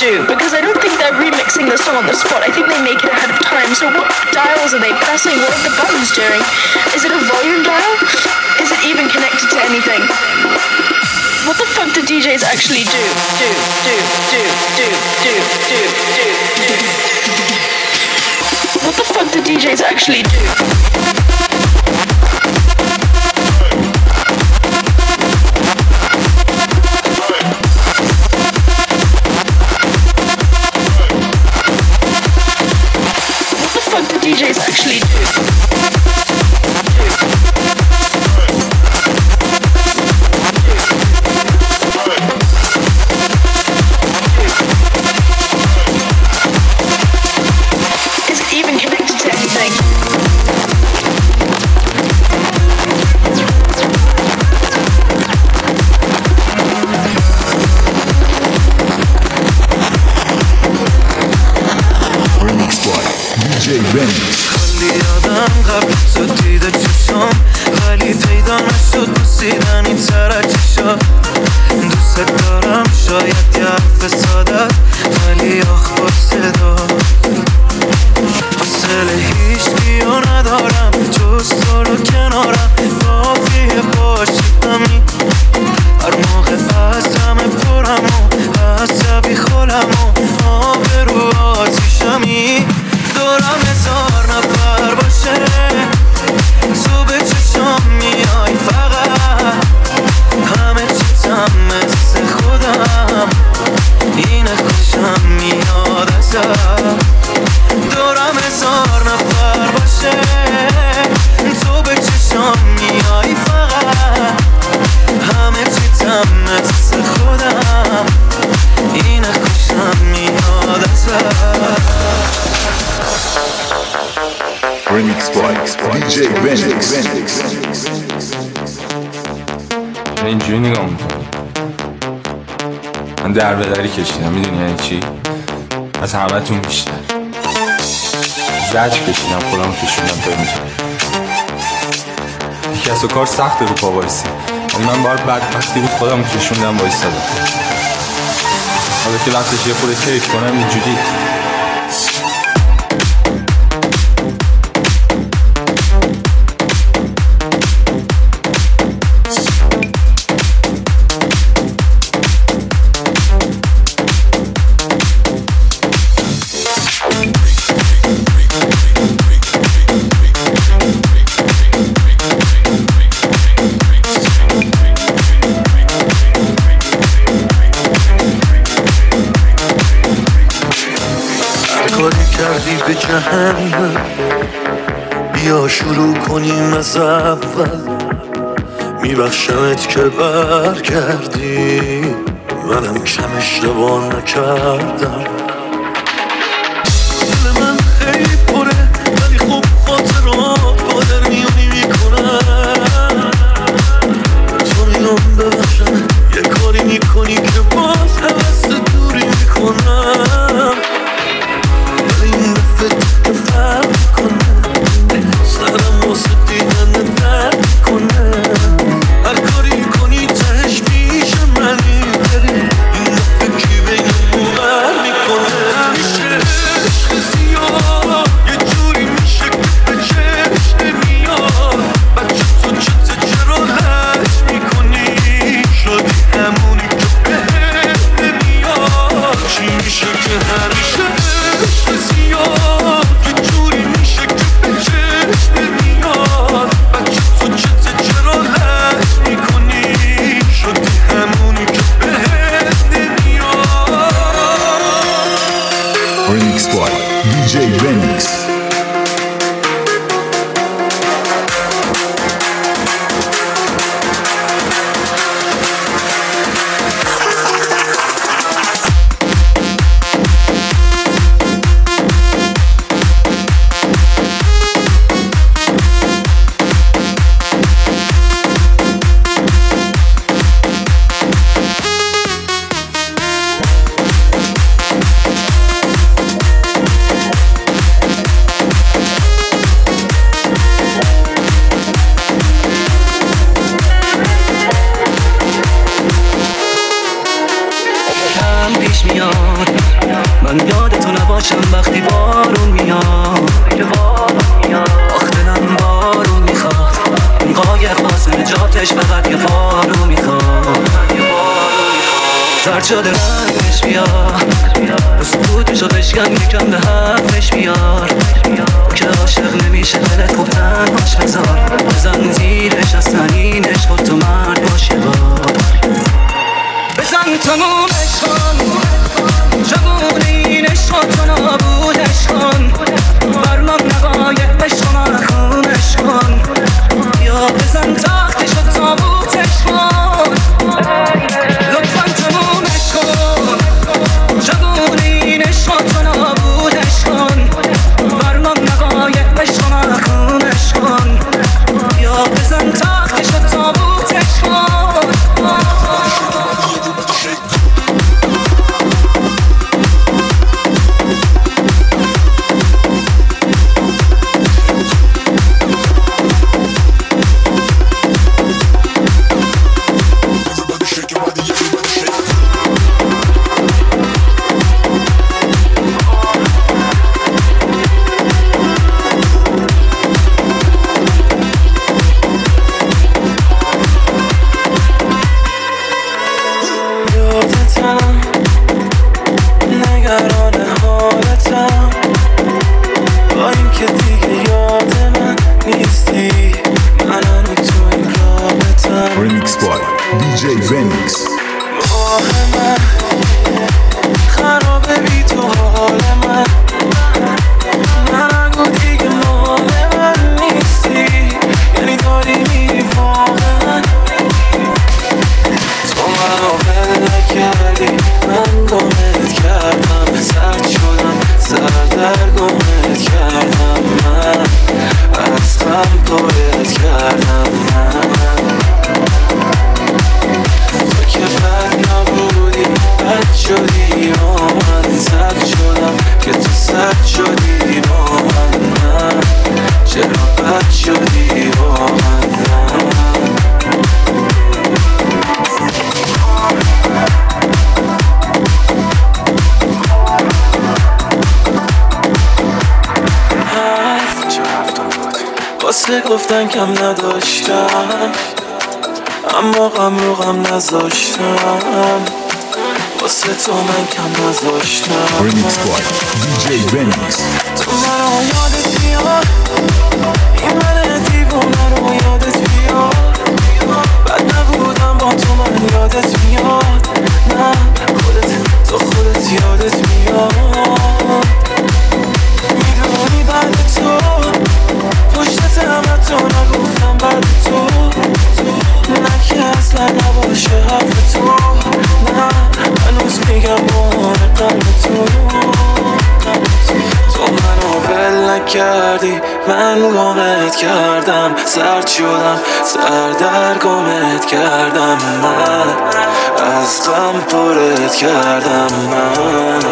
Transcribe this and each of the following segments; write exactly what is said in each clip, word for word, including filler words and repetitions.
do, because I don't think they're remixing the song on the spot. I think they make it ahead of time. So what dials are they pressing? What are the buttons doing? Is it a volume dial? Is it even connected to anything? What the fuck do D Js actually do? Do, do, do, do, do, do, do, do. What the fuck do D Js actually do? D Js actually do. Is it even connected to anything? کلی آدم قبل تو دیده چشم ولی پیدا نشد بوسیدن این سر چشم دوست دارم شاید یه حرف ساده ولی آخ با صدا حوصله هیچکیو ندارم جز تو رو کنارم کافیه باشی همین هر موقع از همه پرم و عصبی خولم و آبرو آتیشمی دورم هزار نفر باشه تو به چشم میای فقط همه چیزم مثل خودم اینه خوشم میاد ازم دورم هزار نفر باشه تو به چشم میای فقط همه چیزم مثل خودم اینه خوشم میاد ازم Remix by دی جی Bendix. اینجوری نگاه میکنم من در به دری کشیدم میدونی یعنی چی؟ از همه تون بیشتر زج کشیدم خودم کشیدم تا اینجا یکی از کار سخته رو پا بایستی ولی من باید بدبختی بود خودم کشوندم بایستادم حالا که وقتش یه خورده کیف کنم اینجوری به جهنم بیا شروع کنیم از اول میبخشمت که برگردی منم کم اشتباه نکردم دل من خیلی پره ولی خوب خاطرات قادر میونی میکنم تو میام ببخشم یه کاری میکنی که باز حوست دوری میکنم این دفعه که فرق کنه سرم واسه دیدن درد کنه هر کاری کنی تهش پیش منی بری این دفعه کی بینمون بر میکنه باشم وقتی بارون میاد آخ دلم بارون میخواد این قایق واسه نجاتش فقط یه بارون میخواد زرد شده رنگش بیاد رو سکوتشو بشکن یکم به حرفش بیار که عاشق نمیشه دلت خوب تنهاش بذار بزن زیرش از سنینش خود تو مرد باش یه بار بزن تمومش کن جوون این عشق تو نابودش کن برنام نقایق عشق مرخونش کن یا بزن تختش و تابوتش کن لطفا تمومش کن جوون این عشق تو نابودش کن برنام نقایق عشق مرخونش کن یا بزن تختش و تابوتش کن Remix by دی جی Benix. راه من خرابه بی تو حال من نگو دیگه مال من نیستی یعنی داری میری واقعا تو منو ول نکردی من گمت کردم سرد شدم سردرگمت کردم من از غم پرت کردم من تو که بد نبودی بد شدی با من سرد شدم که تو سرد شدی با من من چرا بد شدی با من واسه گفتن کم نداشتم اما غم رو غم نذاشتم واسه تو من کم نذاشتم Remix by دی جی Benix. تو منو یادت بیاد این من دیوونه رو یادت بیاد بد نبودم با تو من یادت میاد نه خودت تو خودت یادت میاد میدونی بعد تو پشت همه تو نگفتم بعد تو نه که اصلا نباشه حرف تو نه هنوز میگم باره قلب تو تو منو ول نکردی من گمت کردم سرد شدم سردرگمت کردم من از غم پرت کردم من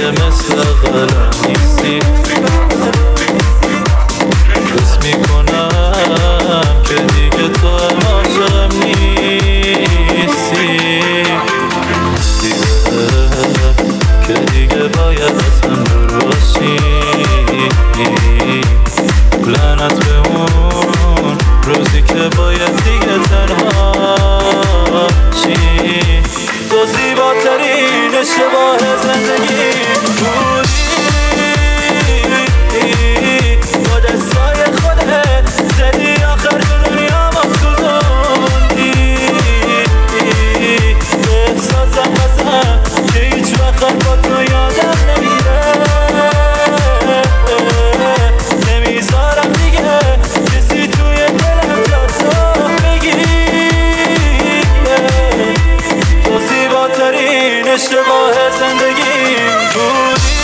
دیگه مثل قلم نیستی حس میکنم که دیگه تو عاشقم نیستی دیگه که دیگه باید ازم دور باشی لعنت به اون روزی که باید دیگه تنها شی تو زیباترین اشتباه زندگی بودی با دستای خودت زدی آخر به دنیا مفسوزوندی به احساسم بزن که هیچ وقت با تو یادم نمیره نمیذارم دیگه کسی توی دلم جا تو بگی تو زیباترین اشتباه زندگی بودی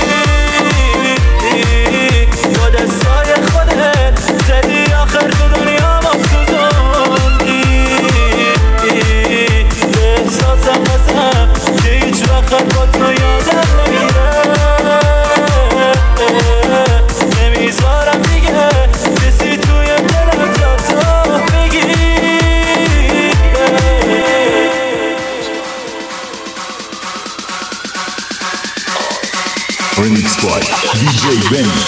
با دستای خودت زدی آخر تو دنیا مفسوزوندی به احساسم بزن که هیچ وقت با تو یادم نمیره نمیذارم دیگه کسی توی دلم جا تو بگی Remix by دی جی Benix.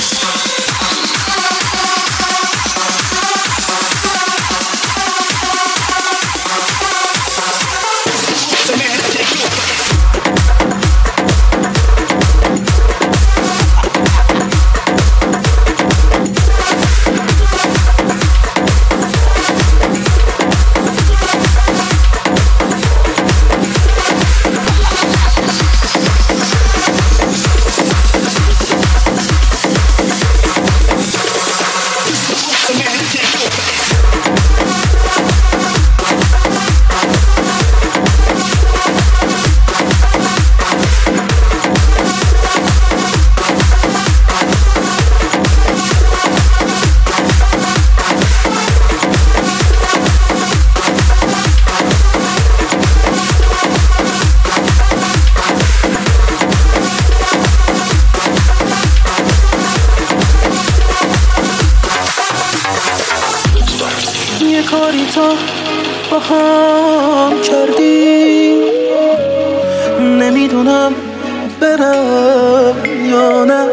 کاری تو با هم کردی نمیدونم برم یا نه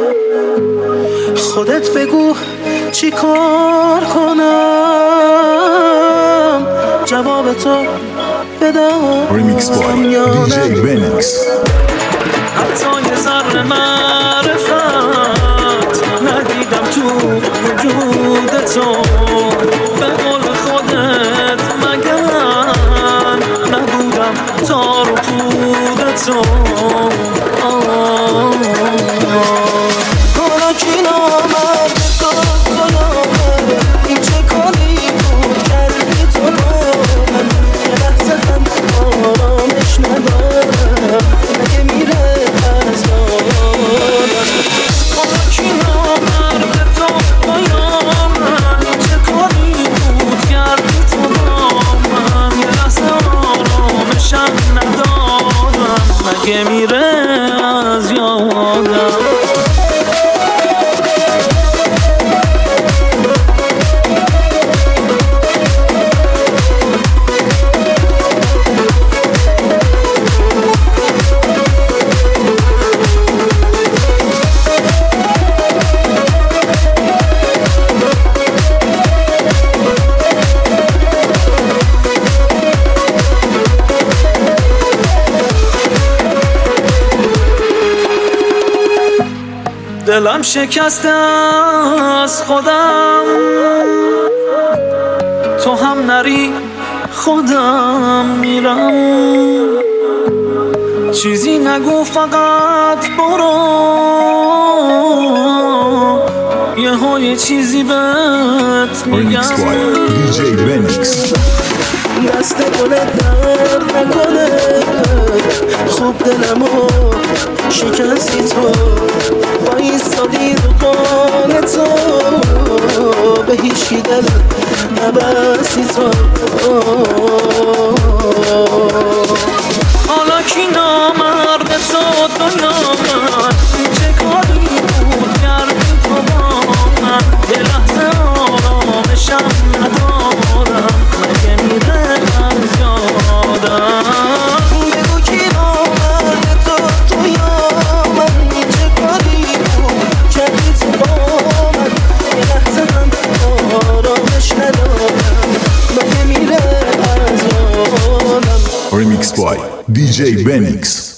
خودت بگو چی کار کنم جواب تو بدم Remix by یا دی جی نه Benix. حتی یه ذره معرفت ندیدم تو وجود تو به قول خودت مگر نبودم تار و پود تو حالا کی نامرد تو تو یاره این چه کاری بود کردی تو با من یه لحظه هم آرامش ندارم مگه میره از یادم حالا کی نامرد تو با یارم این چه کاری بود کردی تو با من یه لحظه آرامشم ندارم مگه میره از یادم دلم شکسته از خودم تو هم نری خودم میرم چیزی نگو فقط برو یه های چیزی بهت میگم Remix by دی جی Benix. دست دلت درد نکنه خوب دلمو شکستی تو با ایستادی رو قانه تو به هیچی دل نبستی تو حالا کی نامرد تو دنیا Remix by دی جی Benix.